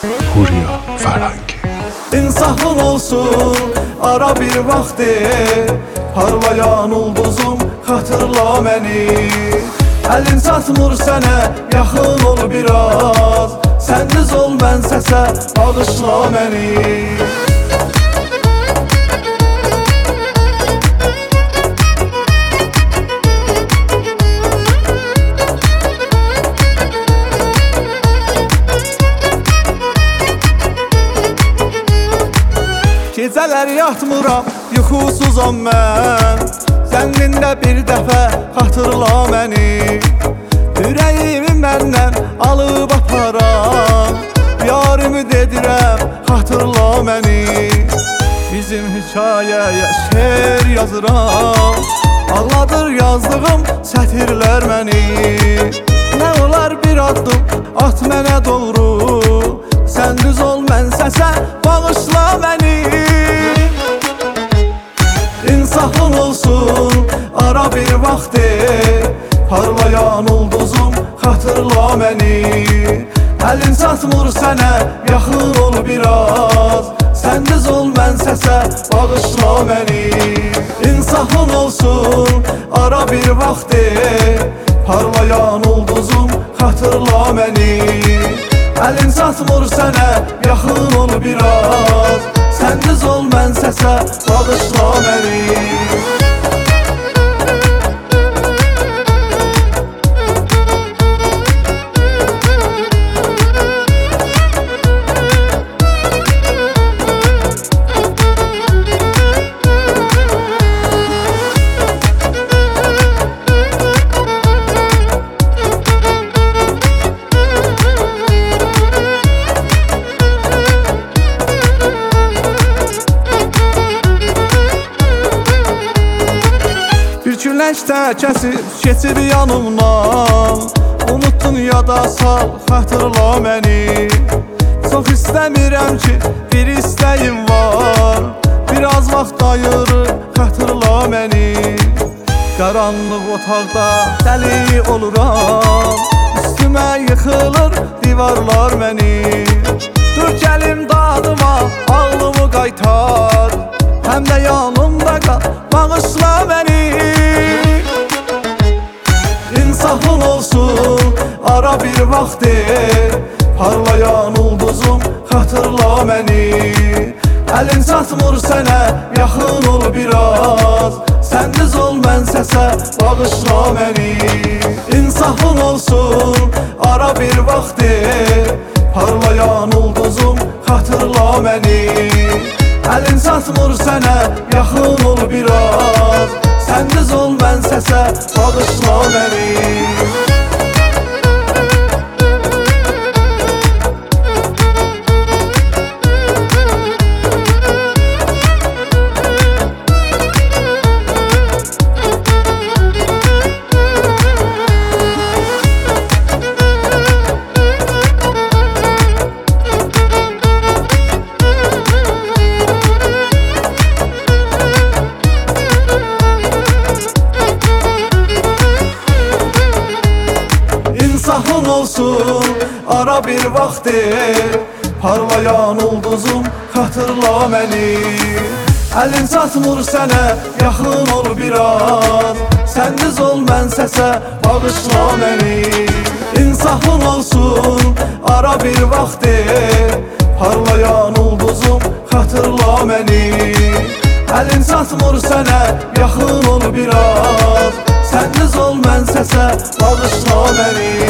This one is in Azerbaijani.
Huriya Fərəngi. İnsafın olsun ara bir vakti, parlayan ulduzum xatırla məni. Əlin çatmır sənə, yaxın ol biraz, sən düz ol mən səsə, bağışla məni. Gecələr yatmıram, yuxusuzam mən, zənnində bir dəfə xatırla məni. Ürəyimi məndən alıb aparam, yarımı dedirəm, xatırla məni. Bizim hikayəyə şeir yazıram, ağladır yazdığım sətirlər məni. Nə olar bir addım at mənə doğru, sən düz ol mən səsə, bağışla məni. İnsafın olsun ara bir vakti, parlayan ulduzum xatırla məni. Əlin çatmır sənə, yaxın ol biraz, sən düz ol mən səsə, bağışla məni. İnsafın olsun ara bir vakti, parlayan ulduzum xatırla məni. Əlin çatmır sənə, yaxın ol biraz, sən düz ol mən səsə, bağışla məni. Güneşdə kəsib keçir yanımdan, unuttun yada sal, xatırla məni. Çox istəmirəm ki, bir istəyim var, biraz vaxt ayırıb xatırla məni. Qaranlıq otaqda dəli oluram, üstümə yıxılır divarlar məni. Dur gəlim dadıma, ağlımı qaytar, həm də yanımda qal, bağışla məni. İnsafın olsun ara bir vakti, parlayan ulduzum xatırla məni. Əlin çatmır sənə, yaxın ol biraz, sən düz ol mən səsə, bağışla məni. İnsafın olsun ara bir vakti, parlayan ulduzum xatırla məni. Əlin çatmır sənə, yaxın ol biraz, sən düz ol mən səsə, bağışla məni. İnsafın olsun ara bir vakti, parlayan ulduzum xatırla məni. Əlin çatmır sənə, yaxın ol biraz, sən düz ol mən səsə, bağışla məni. İnsafın olsun ara bir vakti, parlayan ulduzum xatırla məni. Əlin çatmır sənə, yaxın ol biraz, sən düz ol mən səsə, bağışla məni.